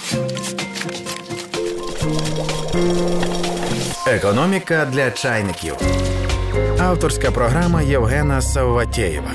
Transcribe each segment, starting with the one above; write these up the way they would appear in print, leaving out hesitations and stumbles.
Економіка для чайників. Авторська програма Євгена Савватєєва.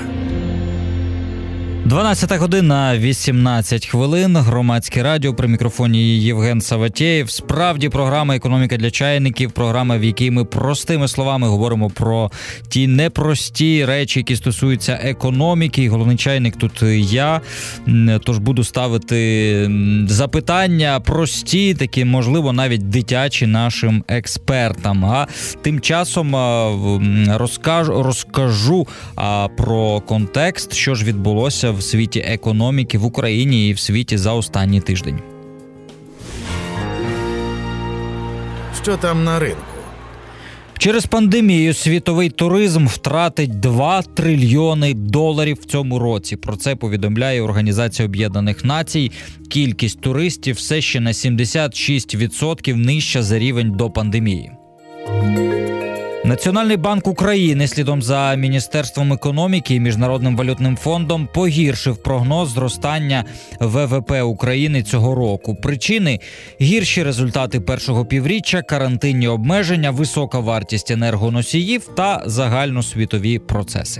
12 година, 18 хвилин. Громадське радіо, при мікрофоні Євген Савватєєв. Справді, програма «Економіка для чайників», програма, в якій ми простими словами говоримо про ті непрості речі, які стосуються економіки. І головний чайник тут я, тож буду ставити запитання прості, такі, можливо, навіть дитячі нашим експертам. А тим часом розкажу про контекст, що ж відбулося в світі економіки в Україні і в світі за останній тиждень. Що там на ринку? Через пандемію світовий туризм втратить $2 трильйони в цьому році. Про це повідомляє Організація Об'єднаних Націй. Кількість туристів все ще на 76% нижча за рівень до пандемії. Національний банк України, слідом за Міністерством економіки і Міжнародним валютним фондом, погіршив прогноз зростання ВВП України цього року. Причини – гірші результати першого півріччя, карантинні обмеження, висока вартість енергоносіїв та загальносвітові процеси.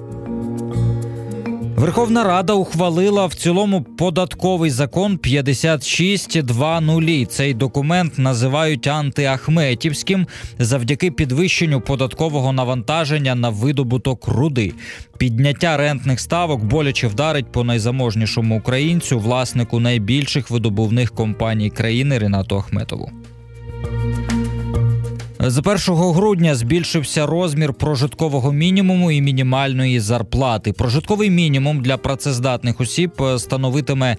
Верховна Рада ухвалила в цілому податковий закон 56.2.0. Цей документ називають антиахметівським завдяки підвищенню податкового навантаження на видобуток руди. Підняття рентних ставок боляче вдарить по найзаможнішому українцю, власнику найбільших видобувних компаній країни Рінату Ахметову. З 1 грудня збільшився розмір прожиткового мінімуму і мінімальної зарплати. Прожитковий мінімум для працездатних осіб становитиме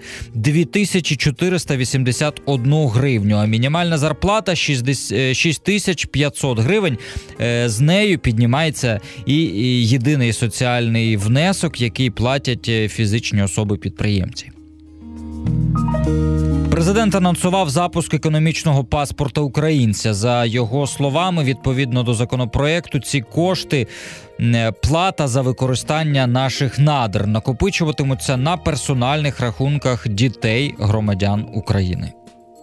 2481 гривню, а мінімальна зарплата – 6500 гривень. З нею піднімається і єдиний соціальний внесок, який платять фізичні особи-підприємці. Президент анонсував запуск економічного паспорта українця. За його словами, відповідно до законопроекту, ці кошти – плата за використання наших надр, накопичуватимуться на персональних рахунках дітей громадян України.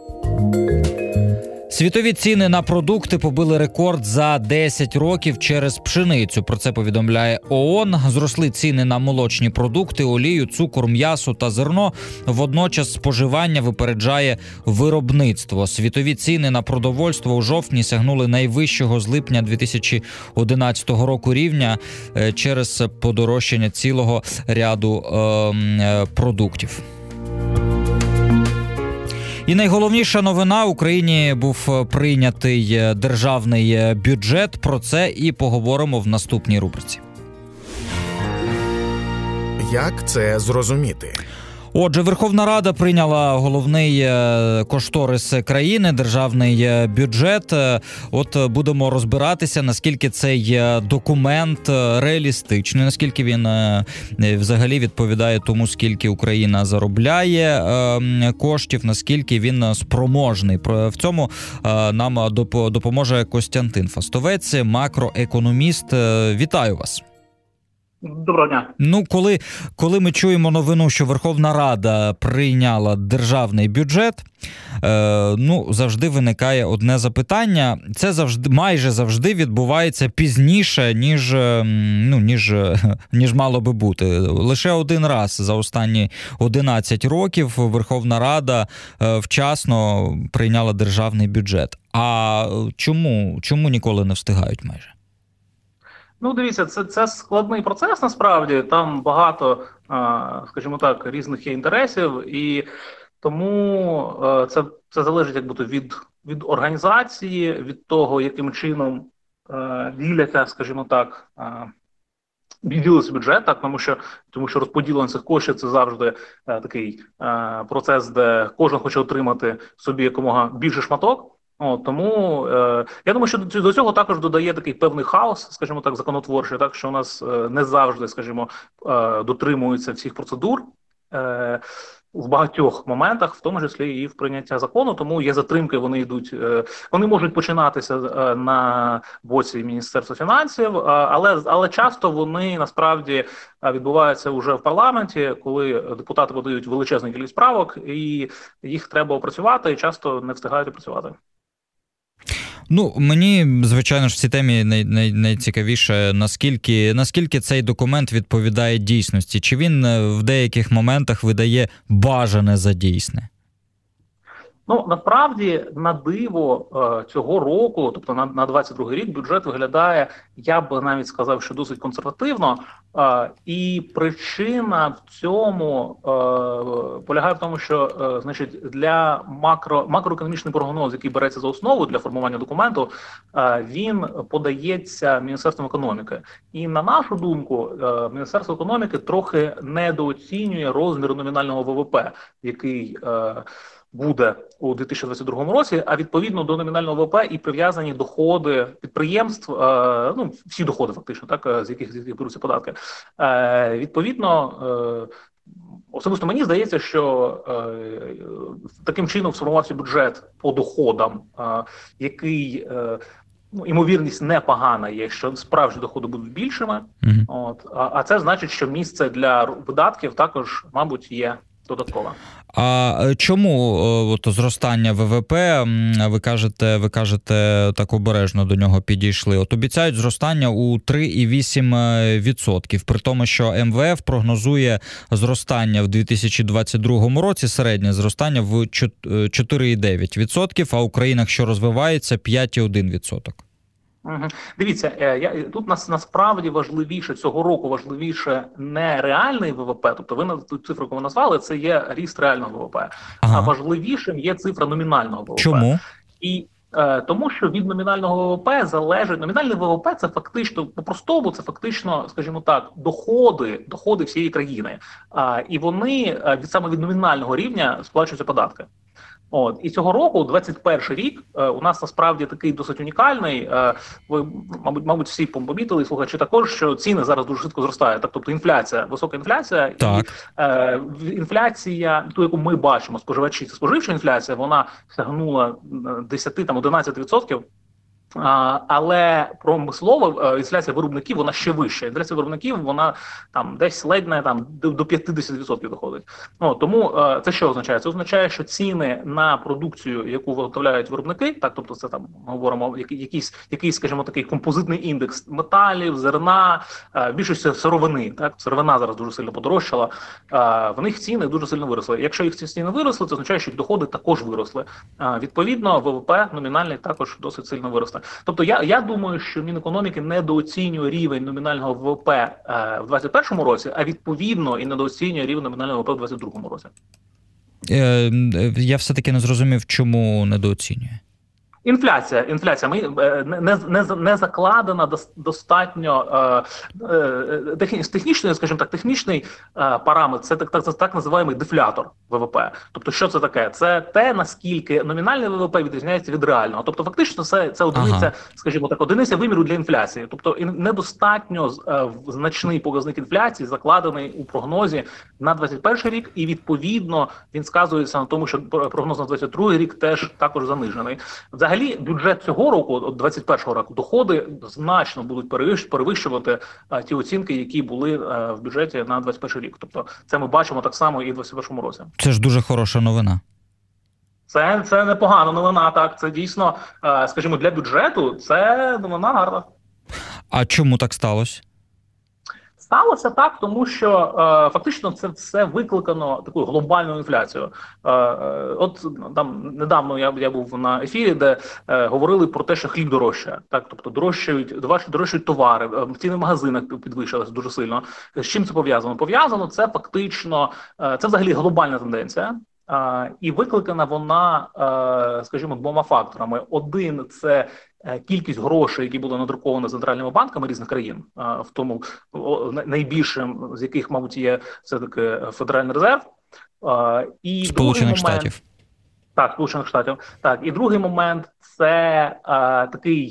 Світові ціни на продукти побили рекорд за 10 років через пшеницю. Про це повідомляє ООН. Зросли ціни на молочні продукти, олію, цукор, м'ясо та зерно. Водночас споживання випереджає виробництво. Світові ціни на продовольство у жовтні сягнули найвищого з липня 2011 року рівня через подорожчання цілого ряду продуктів. І найголовніша новина – в Україні був прийнятий державний бюджет. Про це і поговоримо в наступній рубриці. Як це зрозуміти? Отже, Верховна Рада прийняла головний кошторис країни, державний бюджет. От будемо розбиратися, наскільки цей документ реалістичний, наскільки він взагалі відповідає тому, скільки Україна заробляє коштів, наскільки він спроможний. В цьому нам допоможе Костянтин Фастовець, макроекономіст. Вітаю вас. Доброго дня. Коли ми чуємо новину, що Верховна Рада прийняла державний бюджет, завжди виникає одне запитання. Це майже завжди відбувається пізніше, ніж мало би бути. Лише один раз за останні 11 років Верховна Рада вчасно прийняла державний бюджет. А чому ніколи не встигають майже? Дивіться, це складний процес, насправді. Там багато, скажімо так, різних є інтересів, і тому це залежить від організації, від того, яким чином діляться, скажімо так, ділиться бюджет, так, тому що розподілення цих коштів – це завжди такий процес, де кожен хоче отримати собі якомога більше шматок. Тому я думаю, що до цього також додає такий певний хаос, скажімо так, законотворчий, так, що у нас не завжди, скажімо, дотримуються всіх процедур. в багатьох моментах, в тому числі і в прийняття закону, тому є затримки, вони йдуть, вони можуть починатися на боці Міністерства фінансів, але часто вони насправді відбуваються вже в парламенті, коли депутати подають величезну кількість правок, і їх треба опрацювати, і часто не встигають опрацювати. Ну, мені, звичайно ж, в цій темі найцікавіше, наскільки цей документ відповідає дійсності. Чи він в деяких моментах видає бажане за дійсне? Ну, насправді, на диво цього року, тобто на 22-й рік, бюджет виглядає, я б навіть сказав, що досить консервативно. І причина в цьому полягає в тому, що значить, для макроекономічний прогноз, який береться за основу для формування документу, він подається Міністерством економіки. І на нашу думку, Міністерство економіки трохи недооцінює розмір номінального ВВП, який буде у 2022 році, а відповідно до номінального ВВП і прив'язані доходи підприємств, ну, всі доходи фактично, так, з яких беруться податки. Відповідно, особисто мені здається, що таким чином сформувався бюджет по доходам, який, ну, ймовірність непогана є, що справжні доходи будуть більшими. А це значить, що місце для видатків також, мабуть, є додаткова. А чому от зростання ВВП, ви кажете, так обережно до нього підійшли? От обіцяють зростання у 3,8%, при тому, що МВФ прогнозує зростання в 2022 році, середнє зростання в 4,9%, а у країнах, що розвиваються, 5,1%. Дивіться, тут насправді важливіше, цього року важливіше не реальний ВВП, тобто ви ту цифру, яку ви назвали, це є ріст реального ВВП, а важливішим є цифра номінального ВВП. Чому? І тому що від номінального ВВП залежить, номінальний ВВП це фактично, по-простому, це фактично, скажімо так, доходи всієї країни, і вони саме від номінального рівня сплачуються податки. І цього року, 21 рік, у нас насправді такий досить унікальний. Ви, мабуть, всі помітили, слухачі також, що ціни зараз дуже швидко зростають. Так, тобто інфляція, висока інфляція, так. І інфляція, ту, яку ми бачимо, споживачі, це споживча інфляція, вона сягнула 10-11%. Але промислова інфляція виробників, вона ще вища. Інфляція виробників, вона там десь ледь там до 50% доходить. Тому це що означає? Це означає, що ціни на продукцію, яку виготовляють виробники, так, тобто це там ми говоримо якийсь, скажімо, такий композитний індекс металів, зерна, більшості сировини, так, сировина зараз дуже сильно подорожчала, в них ціни дуже сильно виросли. Якщо їх ціни виросли, це означає, що їх доходи також виросли. Відповідно, ВВП номінальний також досить сильно виросте. Тобто я думаю, що Мінекономіки недооцінює рівень номінального ВВП в 2021 році, а відповідно і недооцінює рівень номінального ВВП в 2022 році. Я все-таки не зрозумів, чому недооцінює. Інфляція. Ми не закладена достатньо технічний, скажімо так, технічний параметр. Це так називаємо дефлятор ВВП. Тобто, що це таке? Це те, наскільки номінальний ВВП відрізняється від реального. Тобто, фактично, це одиниця, скажімо так, одиниця виміру для інфляції. Тобто, недостатньо значний показник інфляції закладений у прогнозі на 2021 рік, і відповідно він сказується на тому, що прогноз на 2022 рік теж також занижений. Взагалі, бюджет цього року, 2021 року, доходи значно будуть перевищувати ті оцінки, які були в бюджеті на 2021 рік. Тобто це ми бачимо так само і в 2021 році. Це ж дуже хороша новина. Це непогана новина, так. Це дійсно, скажімо, для бюджету це новина гарна. А чому так сталося? Сталося так, тому що фактично це все викликано такою глобальною інфляцією. От там недавно я був на ефірі, де говорили про те, що хліб дорожчає. Так, тобто дорожчають товари, ціни в магазинах підвищилися дуже сильно. З чим це пов'язано? Пов'язано це фактично, це взагалі глобальна тенденція. І викликана вона, скажімо, двома факторами. Один – це кількість грошей, які були надруковані центральними банками різних країн, в тому найбільшим з яких, мабуть, є все-таки Федеральний резерв. І Сполучених Штатів. Так, Сполучених Штатів. Так, і другий момент – це такий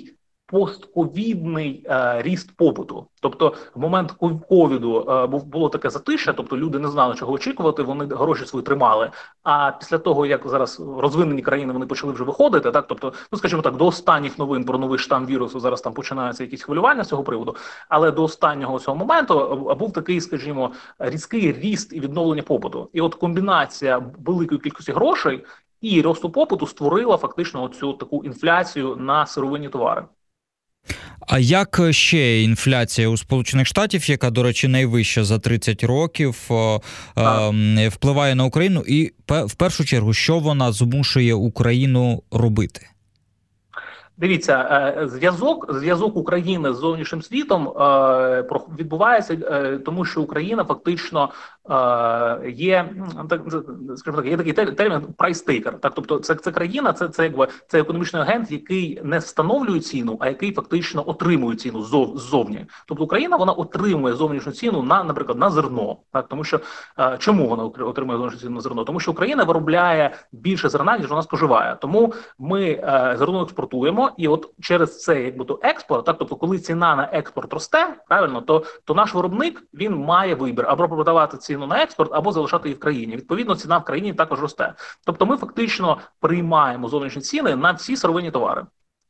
постковідний ріст попиту. Тобто в момент ковіду було таке затишя, тобто люди не знали, чого очікувати, вони гроші свої тримали. А після того, як зараз розвинені країни, вони почали вже виходити, так, тобто, ну скажімо так, до останніх новин про новий штам вірусу зараз там починаються якісь хвилювання з цього приводу, але до останнього цього моменту був такий, скажімо, різкий ріст і відновлення попиту. І от комбінація великої кількості грошей і росту попиту створила фактично оцю таку інфляцію на сировинні товари. А як ще інфляція у Сполучених Штатів, яка, до речі, найвища за 30 років, впливає на Україну? І в першу чергу, що змушує Україну робити? Дивіться, зв'язок України з зовнішнім світом відбувається, тому що Україна фактично є, скажімо так, є такий термін прайс-тейкер. Так, тобто це країна, це економічний агент, який не встановлює ціну, а який фактично отримує ціну ззовні. Тобто Україна, вона отримує зовнішню ціну наприклад, на зерно. Так, тому що чому вона отримує зовнішню ціну на зерно? Тому що Україна виробляє більше зерна, ніж вона споживає. Тому ми зерно експортуємо. І от через це експорт, так, тобто коли ціна на експорт росте, правильно, то наш виробник, він має вибір або продавати ціну на експорт, або залишати її в країні. Відповідно, ціна в країні також росте. Тобто ми фактично приймаємо зовнішні ціни на всі сировинні товари.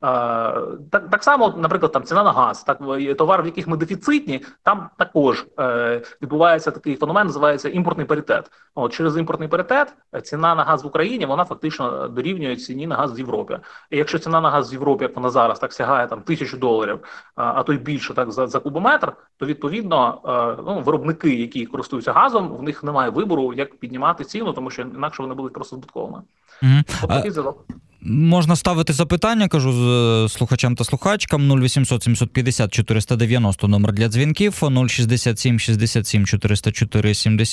Так само, наприклад, там ціна на газ, так, товар, в яких ми дефіцитні, там також відбувається такий феномен, називається імпортний паритет. От через імпортний паритет ціна на газ в Україні, вона фактично дорівнює ціні на газ в Європі. І якщо ціна на газ в Європі, як вона зараз, так сягає там $1000, а то й більше, так, за кубометр, то відповідно виробники, які користуються газом, в них немає вибору, як піднімати ціну, тому що інакше вони будуть просто збитковими. Такий зв'язок. Можна ставити запитання, кажу слухачам та слухачкам. 0800 750 490 номер для дзвінків, 067 67 404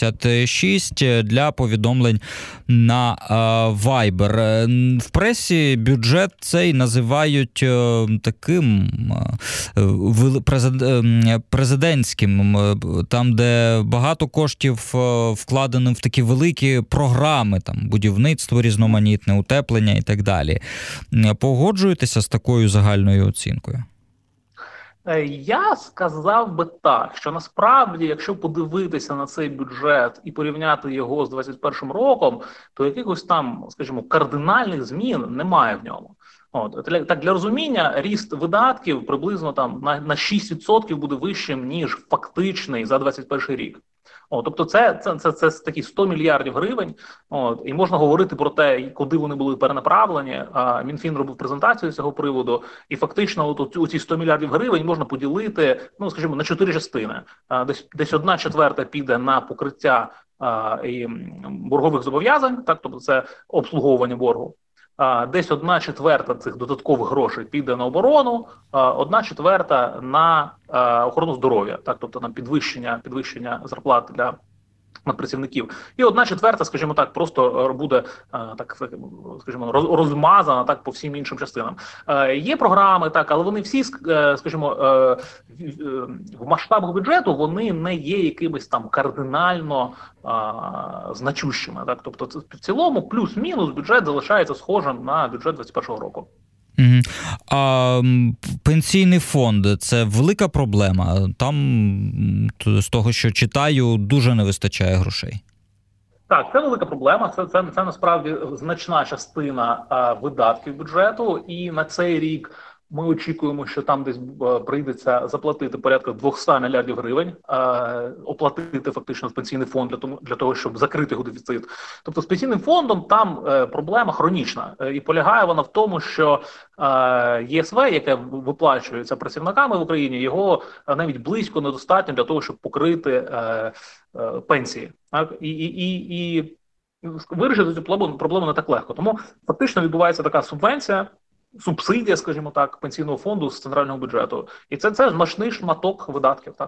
76 для повідомлень на Viber. В пресі бюджет цей називають таким президентським, там, де багато коштів вкладено в такі великі програми, там будівництво різноманітне, утеплення і так далі. Погоджуєтеся з такою загальною оцінкою? Я сказав би так, що насправді, якщо подивитися на цей бюджет і порівняти його з 2021 роком, то якихось там, скажімо, кардинальних змін немає в ньому. Так, для розуміння, ріст видатків приблизно там на 6% буде вищим, ніж фактичний за 2021 рік. Тобто це такі 100 мільярдів гривень, і можна говорити про те, куди вони були перенаправлені. Мінфін робив презентацію з цього приводу, і фактично ці 100 мільярдів гривень можна поділити, скажімо, на 4 частини. Десь 1/4 піде на покриття боргових зобов'язань, так, тобто це обслуговування боргу. Десь 1/4 цих додаткових грошей піде на оборону, 1/4 на охорону здоров'я, так, тобто на підвищення зарплат для працівників. І 1/4, скажімо так, просто буде так, скажімо, розмазана так по всім іншим частинам. Є програми, так, але вони всі, скажімо, в масштабах бюджету вони не є якимись там кардинально значущими. Так, тобто в цілому плюс-мінус бюджет залишається схожим на бюджет 2021 року. А пенсійний фонд – це велика проблема? Там, з того, що читаю, дуже не вистачає грошей. Так, це велика проблема. Це насправді значна частина видатків бюджету. І на цей рік ми очікуємо, що там десь прийдеться заплатити порядка 200 мільярдів гривень, оплатити фактично пенсійний фонд для того, щоб закрити його дефіцит. Тобто з пенсійним фондом там проблема хронічна. І полягає вона в тому, що ЄСВ, яке виплачується працівниками в Україні, його навіть близько недостатньо для того, щоб покрити пенсії. Так? І вирішити цю проблему не так легко. Тому фактично відбувається така субсидія, скажімо так, пенсійного фонду з центрального бюджету. І це значний шматок видатків, так.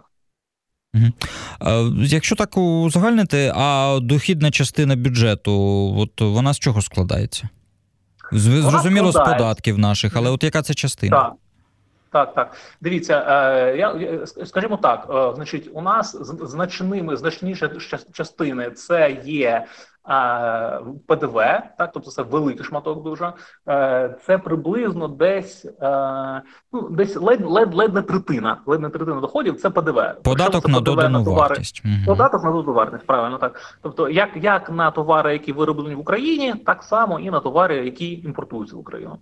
Якщо так узагальнити, а дохідна частина бюджету, от вона з чого складається? Зрозуміло, з податків наших, але от яка це частина? Так. Дивіться, скажімо так, значить, у нас значніші частини це є ПДВ, так, тобто це великий шматок дуже, це приблизно десь ледь не третина доходів, це ПДВ. Податок на додану вартість. Податок на додану вартість, правильно так. Тобто, як на товари, які вироблені в Україні, так само і на товари, які імпортуються в Україну.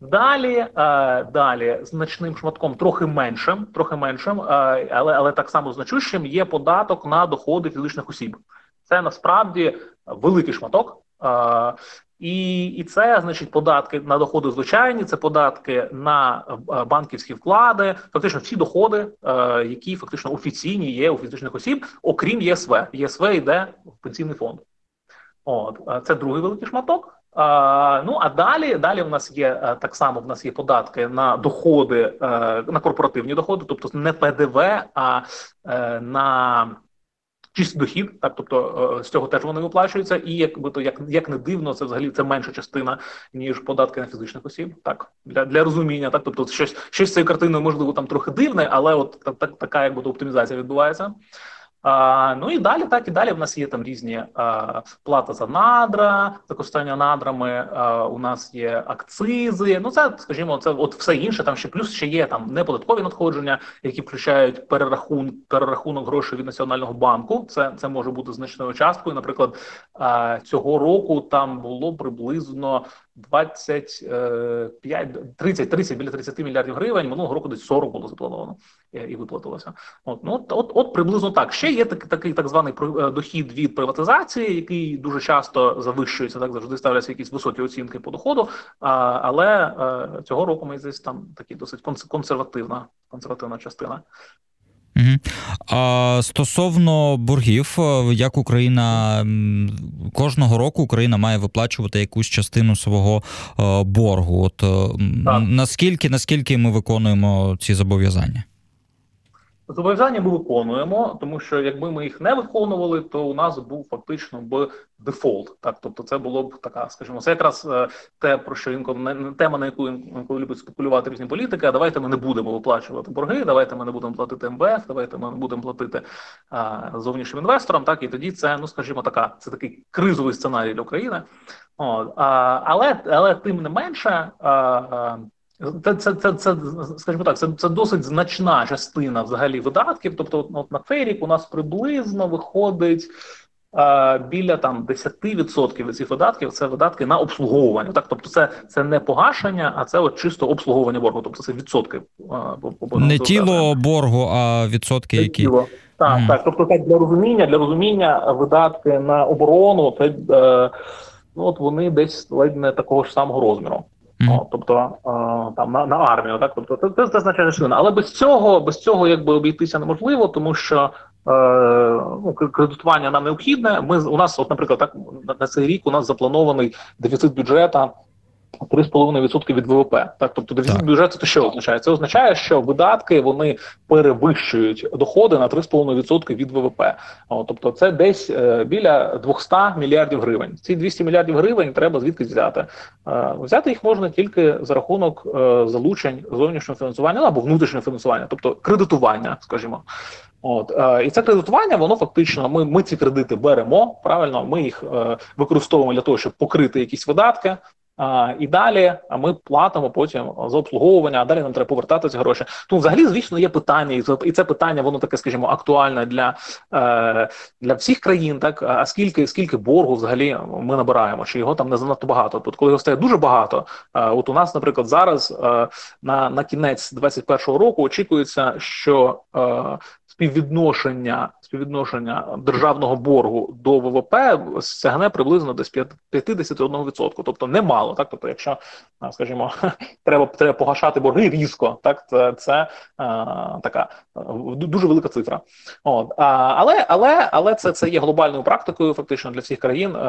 Далі значним шматком, трохи меншим, але так само значущим, є податок на доходи фізичних осіб. Це насправді великий шматок. І це, значить, податки на доходи звичайні, це податки на банківські вклади, фактично всі доходи, які фактично офіційні є у фізичних осіб, окрім ЄСВ. ЄСВ йде в пенсійний фонд. Це другий великий шматок. А далі в нас є так само, в нас є податки на доходи, на корпоративні доходи, тобто не ПДВ, а на чистий дохід, так, тобто з цього теж вони виплачуються, і як не дивно, це взагалі це менша частина, ніж податки на фізичних осіб, так, для розуміння, так, тобто щось з цією картиною, можливо, там трохи дивне, але от така оптимізація відбувається. І далі в нас є там різні плата за надра, за користування надрами, у нас є акцизи, це, скажімо, це от все інше, там ще є там неподаткові надходження, які включають перерахунок грошей від Національного банку, це може бути значною часткою, наприклад, цього року там було приблизно 30, біля 30 мільярдів гривень, минулого року десь 40 було заплановано і виплатилося. От приблизно так. Ще є такий так званий дохід від приватизації, який дуже часто завищується, так, завжди ставляться якісь високі оцінки по доходу, але цього року ми здесь там такі досить консервативна частина. А стосовно боргів, як Україна кожного року Україна має виплачувати якусь частину свого боргу. От наскільки ми виконуємо ці зобов'язання? Зобов'язання ми виконуємо, тому що якби ми їх не виконували, то у нас був фактично дефолт. Так, тобто це було б така, скажімо, це якраз те, про що тема, на яку інколи люблять спекулювати різні політики. А давайте ми не будемо виплачувати борги, давайте ми не будемо платити МВФ, давайте ми не будемо платити зовнішнім інвесторам. Так, і тоді це, скажімо, це такий кризовий сценарій для України. Але тим не менше. Скажімо так, це досить значна частина взагалі видатків. Тобто, от на цей рік у нас приблизно виходить біля там 10% від цих видатків. Це видатки на обслуговування. Так, тобто, це не погашення, а це от чисто обслуговування боргу. Тобто це відсотки. Не тіло боргу, а відсотки, які так. Тобто, так для розуміння видатки на оборону, це от вони десь ледь не такого ж самого розміру. Тобто там на армію, так, тобто це значна частина. Але без цього якби обійтися неможливо, тому що кредитування нам необхідне. У нас, от, наприклад, так на цей рік у нас запланований дефіцит бюджету 3,5% від ВВП. Так, тобто дефіцит бюджету, то що означає? Це означає, що видатки вони перевищують доходи на 3,5% від ВВП. Тобто це десь біля 200 мільярдів гривень. Ці 200 мільярдів гривень треба звідкись взяти. Взяти їх можна тільки за рахунок залучень зовнішнього фінансування або внутрішнього фінансування, тобто кредитування, скажімо. І це кредитування, воно фактично, ми ці кредити беремо, правильно, ми їх використовуємо для того, щоб покрити якісь видатки. І далі ми платимо потім за обслуговування, а далі нам треба повертати ці гроші. Тому взагалі, звісно, є питання, і це питання, воно таке, скажімо, актуальне для всіх країн, так, а скільки боргу взагалі ми набираємо, чи його там не занадто багато. От коли його стає дуже багато, от у нас, наприклад, зараз на кінець 2021 року очікується, що співвідношення державного боргу до ВВП сягне приблизно десь 51%. Тобто немало, так? Тобто, якщо, скажімо, треба погашати борги різко, так, це така дуже велика цифра. Але це є глобальною практикою фактично для всіх країн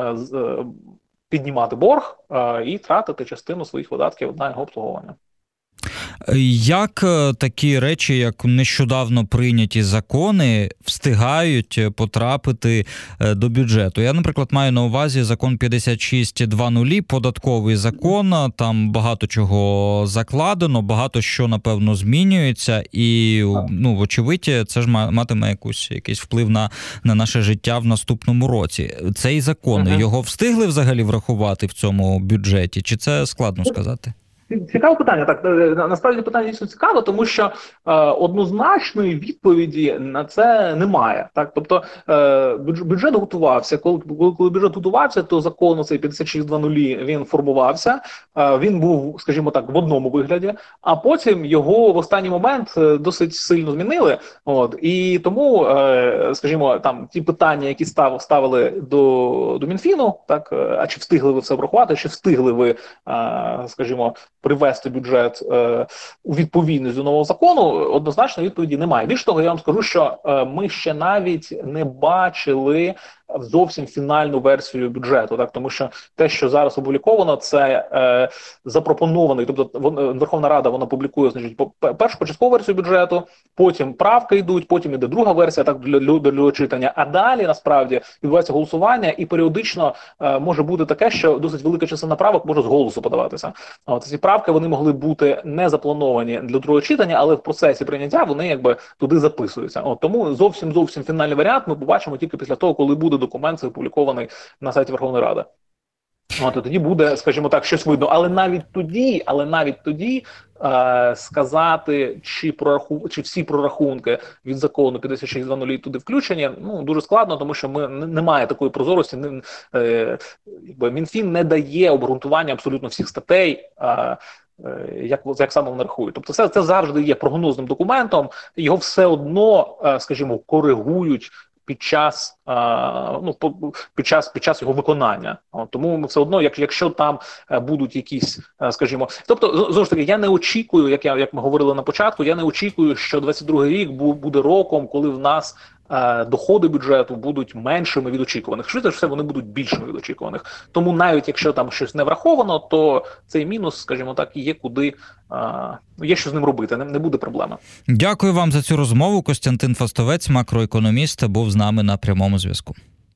піднімати борг і тратити частину своїх видатків на його обслуговування. Як такі речі, як нещодавно прийняті закони, встигають потрапити до бюджету? Я, наприклад, маю на увазі закон 56.2.0, податковий закон, там багато чого закладено, багато що, напевно, змінюється, і, вочевидь, це ж матиме якийсь вплив на наше життя в наступному році. Цей закон, його встигли взагалі врахувати в цьому бюджеті, чи це складно сказати? Цікаве питання. Так, насправді питання дійсно цікаве, тому що однозначної відповіді на це немає. Так, тобто бюджет готувався. Коли бюджет готувався, то закон цей 56.2.0 він формувався. Він був, скажімо так, в одному вигляді, а потім його в останній момент досить сильно змінили. І тому, скажімо, там ті питання, які ставили до Мінфіну, так, а чи встигли ви все врахувати, чи встигли ви, скажімо, привести бюджет у відповідність до нового закону, однозначно відповіді немає. Більш того, я вам скажу, що ми ще навіть не бачили зовсім фінальну версію бюджету, так, тому що те, що зараз опубліковано, це запропонований, тобто Верховна Рада, вона публікує, значить, першу початкову версію бюджету, потім правки йдуть, потім іде друга версія, так, для читання, а далі, насправді, відбувається голосування, і періодично може бути таке, що досить велика частина правок може з голосу подаватися. Ці правки, вони могли бути не заплановані для другого читання, але в процесі прийняття вони якби туди записуються. Тому зовсім фінальний варіант ми побачимо тільки після того, коли буде документ опублікований на сайті Верховної Ради. Тоді буде, скажімо так, щось видно. Але навіть тоді сказати, чи всі прорахунки від закону 56.2.0 туди включені, дуже складно, тому що немає такої прозорості. Мінфін не дає обґрунтування абсолютно всіх статей, як саме вони рахують. Тобто це завжди є прогнозним документом, його все одно, скажімо, коригують під час його виконання. Тому все одно, якщо там будуть якісь, скажімо, тобто, знову ж таки, я не очікую, як ми говорили на початку, я не очікую, що 22-й рік буде роком, коли в нас доходи бюджету будуть меншими від очікуваних. Швидше все, вони будуть більшими від очікуваних. Тому навіть якщо там щось не враховано, то цей мінус, скажімо так, є куди, є що з ним робити, не буде проблеми. Дякую вам за цю розмову. Костянтин Фастовець, макроекономіст, був з нами на прямому зв'язку.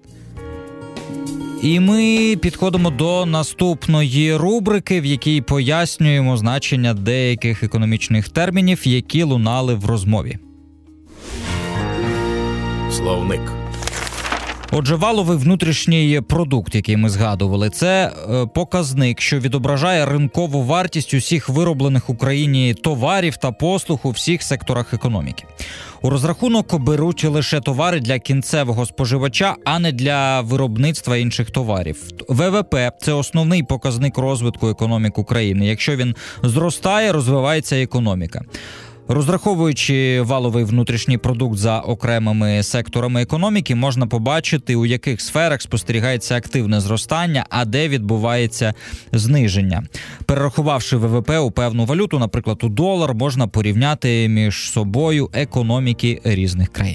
І ми підходимо до наступної рубрики, в якій пояснюємо значення деяких економічних термінів, які лунали в розмові. Словник. Отже, валовий внутрішній продукт, який ми згадували, це показник, що відображає ринкову вартість усіх вироблених в Україні товарів та послуг у всіх секторах економіки. У розрахунок беруть лише товари для кінцевого споживача, а не для виробництва інших товарів. ВВП – це основний показник розвитку економік України. Якщо він зростає, розвивається економіка. Розраховуючи валовий внутрішній продукт за окремими секторами економіки, можна побачити, у яких сферах спостерігається активне зростання, а де відбувається зниження. Перерахувавши ВВП у певну валюту, наприклад, у долар, можна порівняти між собою економіки різних країн.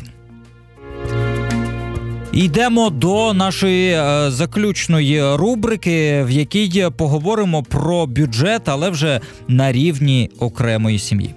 Йдемо до нашої заключної рубрики, в якій поговоримо про бюджет, але вже на рівні окремої сім'ї.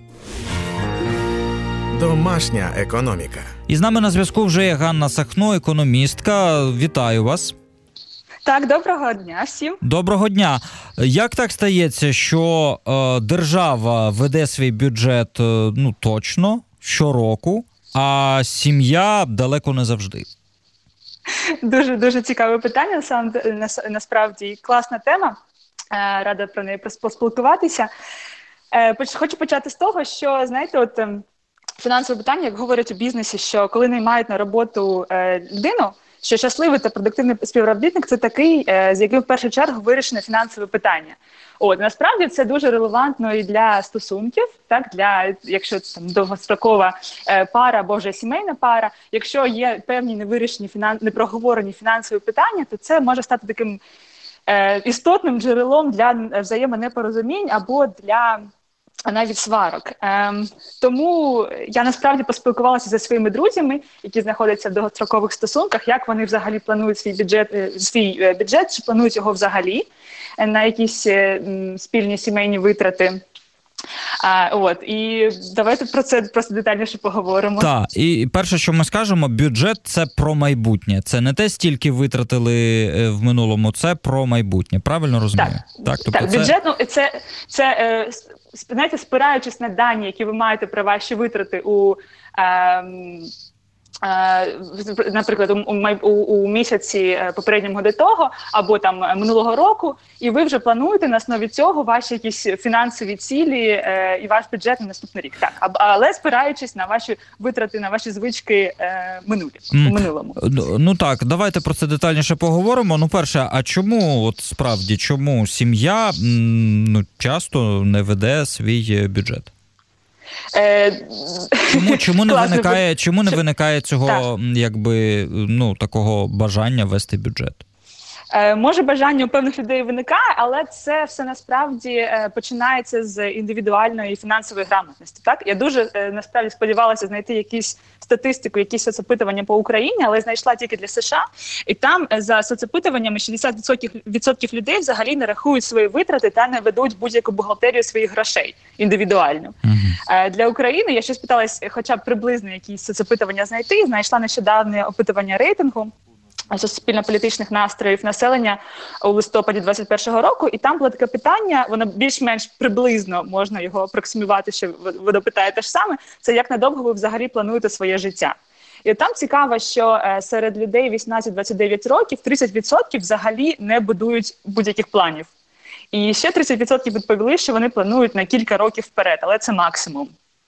Домашня економіка. І з нами на зв'язку вже є Ганна Сахно, економістка. Вітаю вас. Так, доброго дня всім. Доброго дня. Як так стається, що держава веде свій бюджет точно, щороку, а сім'я далеко не завжди? Дуже цікаве питання, насправді класна тема. Рада про неї поспілкуватися. Хочу почати з того, що, знаєте, фінансове питання, як говорять у бізнесі, що коли наймають на роботу людину, що щасливий та продуктивний співробітник – це такий, з яким в першу чергу вирішено фінансове питання. Насправді це дуже релевантно і для стосунків, так, якщо там довгострокова пара або вже сімейна пара, якщо є певні невирішені, непроговорені фінансові питання, то це може стати таким істотним джерелом для взаємонепорозумінь або для навіть сварок. Тому я насправді поспілкувалася зі своїми друзями, які знаходяться в довгострокових стосунках, як вони взагалі планують свій бюджет, чи планують його взагалі на якісь спільні сімейні витрати. І давайте про це просто детальніше поговоримо. Так, і перше, що ми скажемо, бюджет – це про майбутнє. Це не те, стільки витратили в минулому, це про майбутнє. Правильно розумію? Так, бюджет, це знаєте, спираючись на дані, які ви маєте про ваші витрати наприклад, у місяці попереднього до того, або там минулого року, і ви вже плануєте на основі цього ваші якісь фінансові цілі і ваш бюджет на наступний рік. Так, але спираючись на ваші витрати, на ваші звички у минулому. Ну так, давайте про це детальніше поговоримо. Перше, а чому сім'я часто не веде свій бюджет? Чому не виникає цього такого бажання вести бюджет? Може, бажання у певних людей виникає, але це все насправді починається з індивідуальної фінансової грамотності. Так, я дуже насправді сподівалася знайти якісь статистику, якісь соцопитування по Україні, але знайшла тільки для США. І там за соцопитуваннями 60% людей взагалі не рахують свої витрати та не ведуть будь-яку бухгалтерію своїх грошей індивідуально. Для України я ще спиталась, хоча б приблизно якісь соцопитування знайти. Знайшла нещодавне опитування рейтингу суспільно-політичних настроїв населення у листопаді 2021 року, і там було таке питання, воно більш-менш приблизно можна його апроксимувати, що воно питає те ж саме, це як надовго ви взагалі плануєте своє життя. І там цікаво, що серед людей 18-29 років 30% взагалі не будують будь-яких планів. І ще 30% відповіли, що вони планують на кілька років вперед, але це максимум.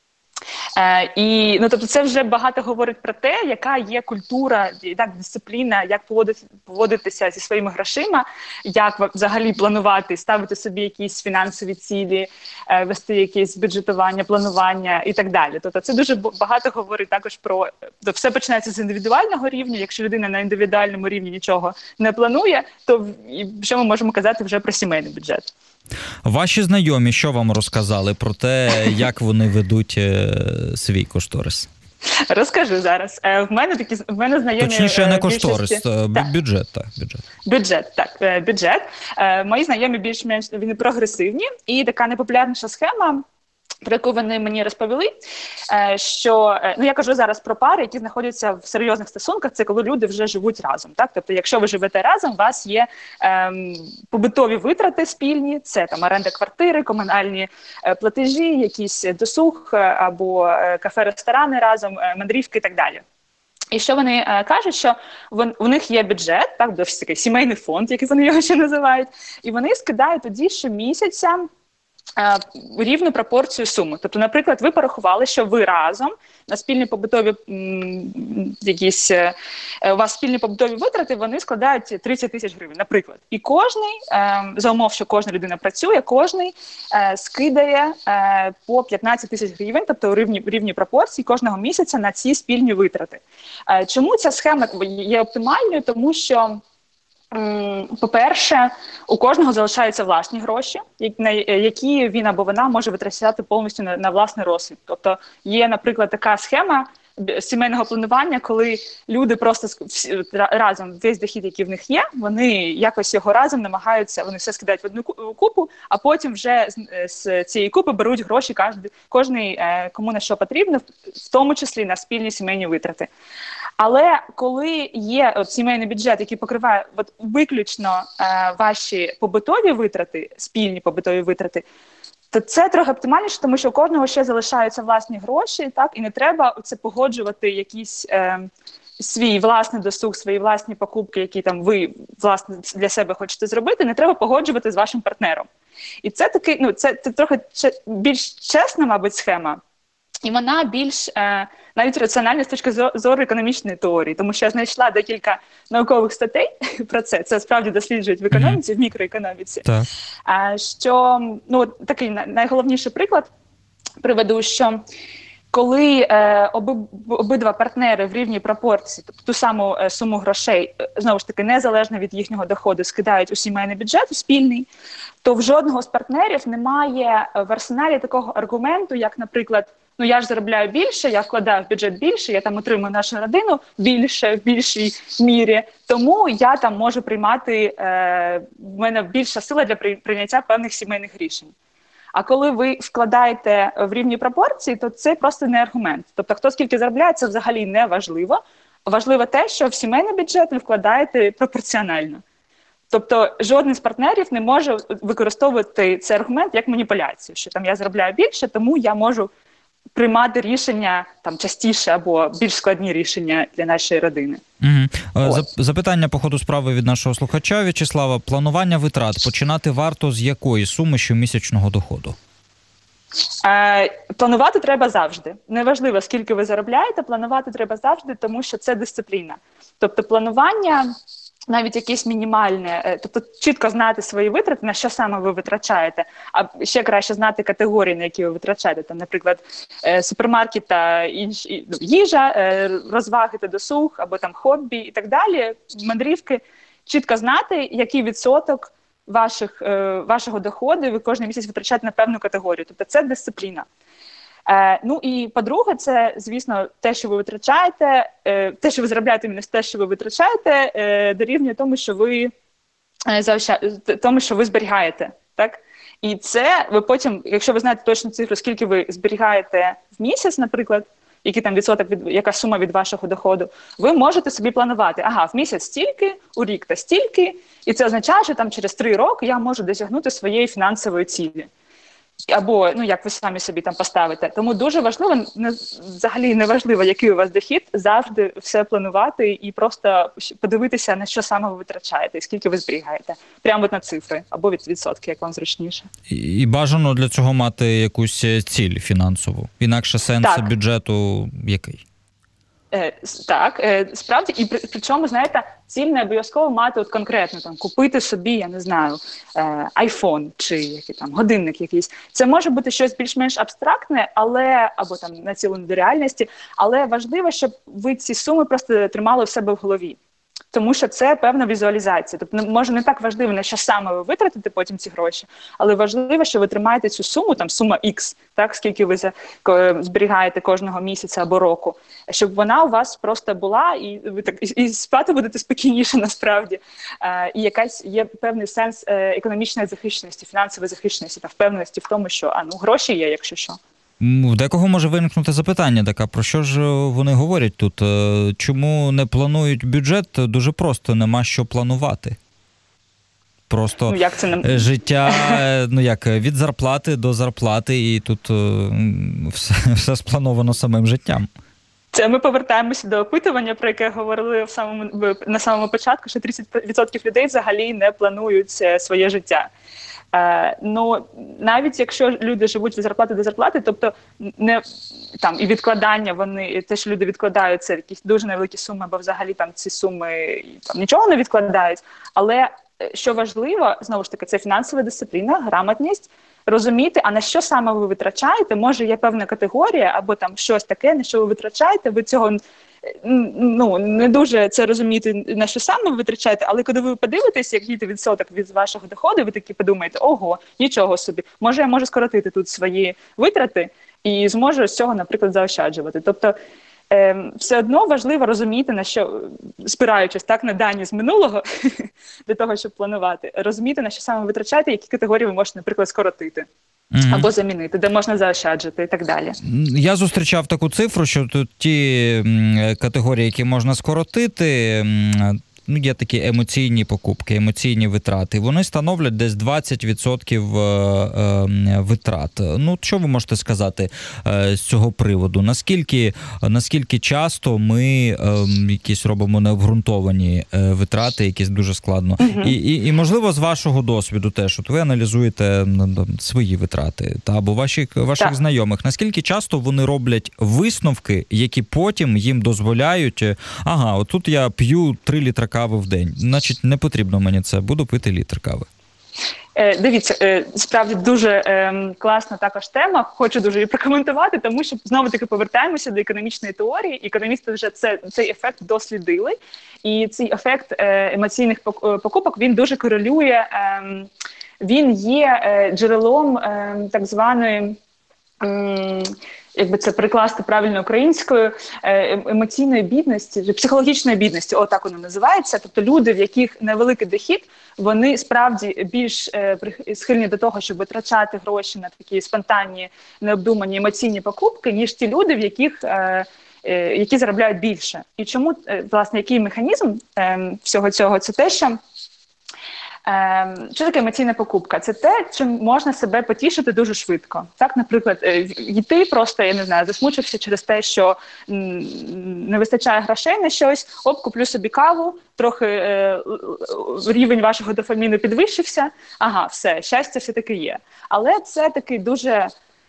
Тобто це вже багато говорить про те, яка є культура, дисципліна, як поводитися зі своїми грошима, як взагалі планувати, ставити собі якісь фінансові цілі, вести якесь бюджетування, планування і так далі. Тобто це дуже багато говорить також про... Все починається з індивідуального рівня. Якщо людина на індивідуальному рівні нічого не планує, то що ми можемо казати вже про сімейний бюджет? Ваші знайомі що вам розказали про те, як вони ведуть свій кошторис? Розкажу зараз. В мене знайомі... Точніше, не кошторис, бюджет. Бюджет. Мої знайомі більш-менш вони прогресивні, і така найпопулярніша схема, про яку вони мені розповіли, що, я кажу зараз про пари, які знаходяться в серйозних стосунках, це коли люди вже живуть разом. Так? Тобто, якщо ви живете разом, у вас є побутові витрати спільні, це там оренда квартири, комунальні платежі, якісь досуг або кафе-ресторани разом, мандрівки і так далі. І що вони кажуть, що у них є бюджет, так, такий сімейний фонд, який вони його ще називають, і вони скидають тоді щомісяця рівну пропорцію суми. Тобто, наприклад, ви порахували, що ви разом на спільні побутові у вас спільні побутові витрати, вони складають 30 тисяч гривень, наприклад. І кожний, за умов, що кожна людина працює, кожний скидає по 15 тисяч гривень, тобто у рівні пропорції кожного місяця на ці спільні витрати. Чому ця схема є оптимальною? Тому що по-перше, у кожного залишаються власні гроші, які він або вона може витрачати повністю на власний розсуд. Тобто є, наприклад, така схема сімейного планування, коли люди просто разом, весь дохід, який в них є, вони якось його разом намагаються, вони все скидають в одну купу, а потім вже з цієї купи беруть гроші кожний кому на що потрібно, в тому числі на спільні сімейні витрати. Але коли є сімейний бюджет, який покриває виключно ваші побутові витрати, спільні побутові витрати, то це трохи оптимальніше, тому що у кожного ще залишаються власні гроші, так, і не треба це погоджувати якісь свій власний досуг, свої власні покупки, які там ви власне для себе хочете зробити, не треба погоджувати з вашим партнером. І це такий, це трохи більш чесна, мабуть, схема. І вона більш навіть раціональна з точки зору економічної теорії, тому що я знайшла декілька наукових статей про це. Це справді досліджують в економіці, в мікроекономіці. Так. Що, такий найголовніший приклад приведу, що коли обидва партнери в рівній пропорції, тобто ту саму суму грошей, знову ж таки, незалежно від їхнього доходу, скидають у сімейний бюджет, у спільний, то в жодного з партнерів немає в арсеналі такого аргументу, як, наприклад, я ж заробляю більше, я вкладаю в бюджет більше, я там отримую нашу родину більше, в більшій мірі, тому я там можу приймати, в мене більша сила для прийняття певних сімейних рішень. А коли ви вкладаєте в рівні пропорції, то це просто не аргумент. Тобто, хто скільки заробляє, це взагалі не важливо. Важливо те, що в сімейний бюджет ви вкладаєте пропорціонально. Тобто жоден з партнерів не може використовувати цей аргумент як маніпуляцію, що там я заробляю більше, тому я можу приймати рішення там частіше або більш складні рішення для нашої родини. Запитання по ходу справи від нашого слухача В'ячеслава. Планування витрат починати варто з якої суми щомісячного доходу? Планувати треба завжди. Неважливо, скільки ви заробляєте, планувати треба завжди, тому що це дисципліна. Тобто планування, навіть якесь мінімальне, тобто чітко знати свої витрати, на що саме ви витрачаєте, а ще краще знати категорії, на які ви витрачаєте. Там, наприклад, супермаркет та їжа, розваги та досуг, або там хобі і так далі, мандрівки. Чітко знати, який відсоток вашого доходу ви кожен місяць витрачаєте на певну категорію. Тобто це дисципліна. Ну і по-друге, це, звісно, те, що ви витрачаєте, те, що ви заробляєте, мінус те, що ви витрачаєте, дорівнює тому, що ви зберігаєте. Так? І це ви потім, якщо ви знаєте точну цифру, скільки ви зберігаєте в місяць, наприклад, який там відсоток, яка сума від вашого доходу, ви можете собі планувати, ага, в місяць стільки, у рік та стільки, і це означає, що там через 3 роки я можу досягнути своєї фінансової цілі. Або, як ви самі собі там поставите. Тому дуже важливо, взагалі не важливо, який у вас дохід, завжди все планувати і просто подивитися, на що саме ви витрачаєте, і скільки ви зберігаєте. Прямо на цифри, або від відсотки, як вам зручніше. І бажано для цього мати якусь ціль фінансову. Інакше сенс бюджету який? Так, справді, і причому, знаєте, ціль не обов'язково мати от конкретно, там, купити собі, я не знаю, iPhone чи там, годинник якийсь. Це може бути щось більш-менш абстрактне, або там націлено до реальності, але важливо, щоб ви ці суми просто тримали в себе в голові. Тому що це певна візуалізація. Тобто, може, не так важливо, на що саме ви витратите потім ці гроші, але важливо, що ви тримаєте цю суму, там сума X, так, скільки ви зберігаєте кожного місяця або року, щоб вона у вас просто була, і ви так і спати будете спокійніше насправді. І якась є певний сенс економічної захищеності, фінансової захищеності та впевненості в тому, що гроші є, якщо що. В декого може виникнути запитання таке, про що ж вони говорять тут? Чому не планують бюджет? Дуже просто, нема що планувати. Просто як це не... життя, від зарплати до зарплати, і тут все сплановано самим життям. Це ми повертаємося до опитування, про яке говорили на самому початку, що 30% людей взагалі не планують своє життя. Навіть якщо люди живуть від зарплати до зарплати, тобто не там і відкладання, те, що люди відкладають, це якісь дуже невеликі суми, або взагалі там ці суми там нічого не відкладають. Але що важливо, знову ж таки, це фінансова дисципліна, грамотність, розуміти, а на що саме ви витрачаєте, може є певна категорія, або там щось таке, на що ви витрачаєте, ви цього не дуже це розумієте, на що саме ви витрачаєте, але коли ви подивитесь, який відсоток від вашого доходу, ви такі подумаєте, ого, нічого собі, може я можу скоротити тут свої витрати і зможу з цього, наприклад, заощаджувати. Тобто все одно важливо розуміти, на що, спираючись так на дані з минулого, для того, щоб планувати, розуміти, на що саме витрачаєте, які категорії ви можете, наприклад, скоротити. Або замінити, де можна заощаджити і так далі. Я зустрічав таку цифру, що тут ті категорії, які можна скоротити, є такі емоційні покупки, емоційні витрати. Вони становлять десь 20% витрат. Що ви можете сказати з цього приводу? Наскільки часто ми якісь робимо необґрунтовані витрати, якісь дуже складно? І можливо, з вашого досвіду теж, от ви аналізуєте свої витрати або ваших знайомих. Наскільки часто вони роблять висновки, які потім їм дозволяють, отут я п'ю 3 літра кави в день. Значить, не потрібно мені це. Буду пити літр кави. Дивіться, справді дуже класна також тема. Хочу дуже її прокоментувати, тому що знову-таки повертаємося до економічної теорії. Економісти вже цей ефект дослідили. І цей ефект емоційних покупок, він дуже корелює, він є джерелом так званої якби це перекласти правильно українською, емоційної бідності, психологічної бідності, отак воно називається. Тобто люди, в яких невеликий дохід, вони справді більш схильні до того, щоб витрачати гроші на такі спонтанні, необдумані емоційні покупки, ніж ті люди, в яких які заробляють більше. І чому, власне, який механізм всього цього? Це те, що таке емоційна покупка? Це те, чим можна себе потішити дуже швидко. Так, наприклад, йти просто, я не знаю, засмучився через те, що не вистачає грошей на щось, куплю собі каву, трохи рівень вашого дофаміну підвищився, все, щастя все-таки є. Але це такий дуже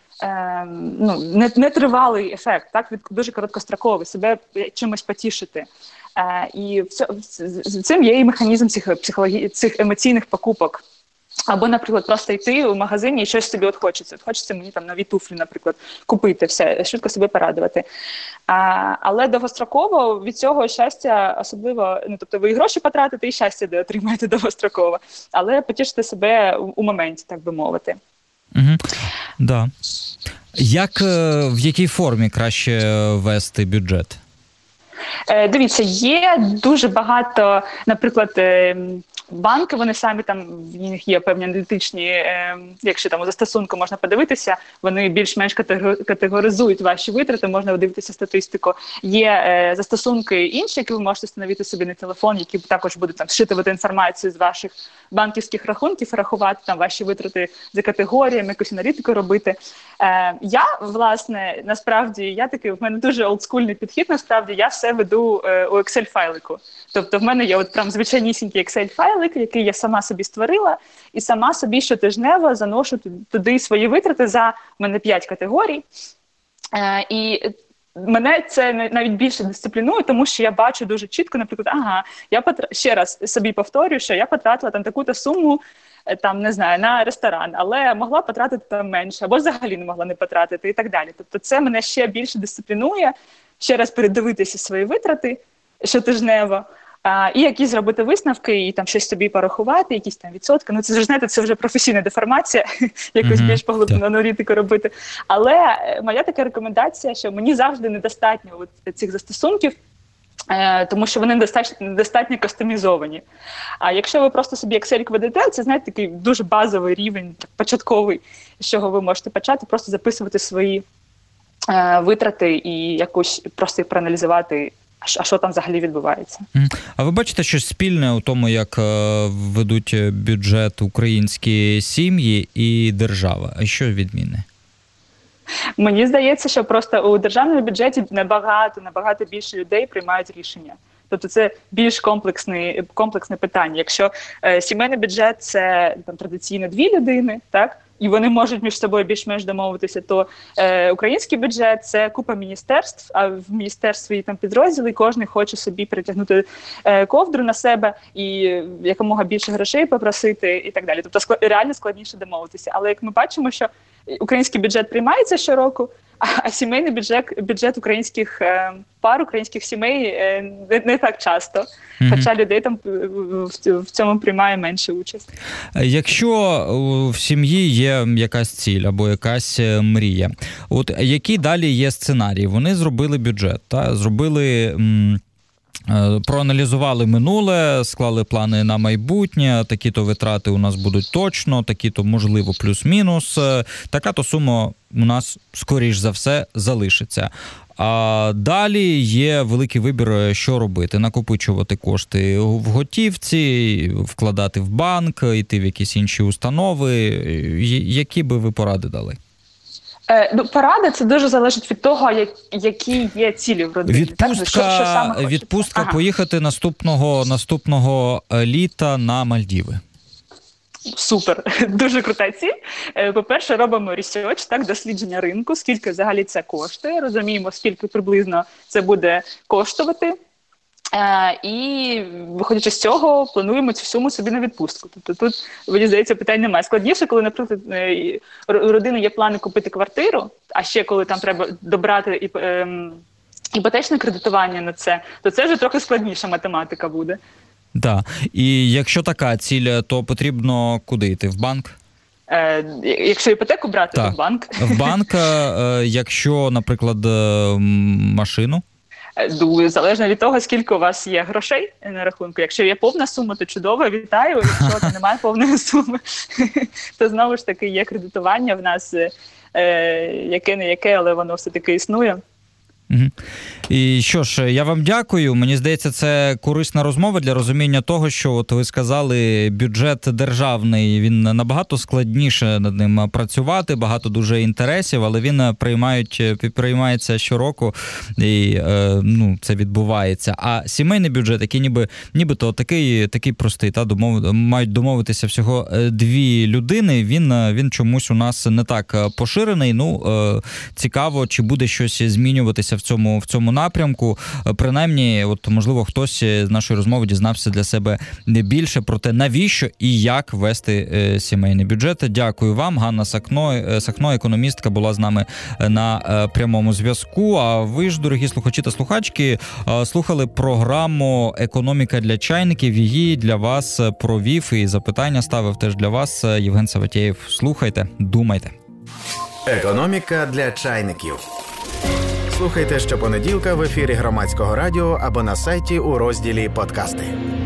нетривалий ефект, так, дуже короткостроковий, себе чимось потішити. І цим є і механізм цих емоційних покупок. Або, наприклад, просто йти в магазині і щось собі хочеться. Хочеться мені там нові туфлі, наприклад, купити, все, швидко себе порадувати. Але довгостроково від цього щастя особливо, тобто ви і гроші потратите, і щастя отримаєте довгостроково. Але потішите себе у моменті, так би мовити. Да. В якій формі краще вести бюджет? Дивіться, є дуже багато, наприклад, банки, вони самі там, в них є певні аналітичні, якщо там у застосунку можна подивитися, вони більш-менш категоризують ваші витрати, можна подивитися статистику. Є застосунки інші, які ви можете встановити собі на телефон, які також будуть там зшитувати інформацію з ваших банківських рахунків, рахувати там ваші витрати за категоріями, якусь аналітику робити. Я, власне, насправді, в мене дуже олдскульний підхід, насправді, я все веду у Excel-файлику. Тобто в мене є прям звичайнісінький Excel-файлик, який я сама собі створила, і сама собі щотижнево заношу туди свої витрати в мене 5 категорій. І мене це навіть більше дисциплінує, тому що я бачу дуже чітко, наприклад, ще раз собі повторюю, що я потратила там таку-то суму, там, не знаю, на ресторан, але могла потратити там менше, або взагалі не могла не потратити і так далі. Тобто це мене ще більше дисциплінує, ще раз передивитися свої витрати щотижнево, і якісь зробити висновки, і там щось собі порахувати, якісь там відсотки. Це ж, знаєте, це вже професійна деформація, якусь більш поглиблену аналітику робити. Але моя така рекомендація, що мені завжди недостатньо цих застосунків, тому що вони недостатньо кастомізовані. А якщо ви просто собі Excel ведете, це, знаєте, такий дуже базовий рівень, початковий, з чого ви можете почати, просто записувати свої витрати і якось просто їх проаналізувати, а що там взагалі відбувається. А ви бачите щось спільне у тому, як ведуть бюджет українські сім'ї і держава? А що відмінне? Мені здається, що просто у державному бюджеті набагато більше людей приймають рішення. Тобто це більш комплексне питання. Якщо сімейний бюджет – це там, традиційно 2 людини, так? І вони можуть між собою більш-менш домовитися, то український бюджет – це купа міністерств, а в міністерстві там підрозділи, кожен хоче собі перетягнути ковдру на себе і якомога більше грошей попросити і так далі. Тобто реально складніше домовитися. Але як ми бачимо, що український бюджет приймається щороку, а сімейний бюджет українських пар, українських сімей не так часто. Хоча людей там в цьому приймає менше участь. Якщо в сім'ї є якась ціль або якась мрія, от який далі є сценарій? Вони зробили бюджет, проаналізували минуле, склали плани на майбутнє, такі-то витрати у нас будуть точно, такі-то, можливо, плюс-мінус, така-то сума у нас, скоріш за все, залишиться. А далі є великий вибір, що робити. Накопичувати кошти в готівці, вкладати в банк, йти в якісь інші установи. Які би ви поради дали? Поради – це дуже залежить від того, які є цілі в родині. Відпустка поїхати наступного літа на Мальдіви. Супер, дуже крута ціль. По-перше, робимо ресерч, дослідження ринку, скільки взагалі це коштує, розуміємо, скільки приблизно це буде коштувати. І, виходячи з цього, плануємо цю суму собі на відпустку. Тобто тут, мені здається, питань немає. Складніше, коли, наприклад, у родини є плани купити квартиру, а ще коли там треба добрати іпотечне кредитування на це, то це вже трохи складніша математика буде. Так. І якщо така ціль, то потрібно куди йти? В банк? Якщо іпотеку брати, то в банк. В банк, якщо, наприклад, машину? Залежно від того, скільки у вас є грошей на рахунку. Якщо є повна сума, то чудово, вітаю. Якщо немає повної суми, то знову ж таки є кредитування в нас, яке не яке, але воно все-таки існує. І що ж, я вам дякую. Мені здається, це корисна розмова для розуміння того, що от ви сказали, бюджет державний, він набагато складніше над ним працювати, багато дуже інтересів, але він приймається щороку, і це відбувається. А сімейний бюджет, який нібито такий простий, мають домовитися всього 2 людини, він чомусь у нас не так поширений. Цікаво, чи буде щось змінюватися в цьому напрямку. Принаймні, можливо, хтось з нашої розмови дізнався для себе більше про те, навіщо і як вести сімейний бюджет. Дякую вам. Ганна Сахно, економістка, була з нами на прямому зв'язку. А ви ж, дорогі слухачі та слухачки, слухали програму «Економіка для чайників». Її для вас провів і запитання ставив теж для вас Євген Саватєєв. Слухайте, думайте. Економіка для чайників. Слухайте щопонеділка в ефірі Громадського радіо або на сайті у розділі «Подкасти».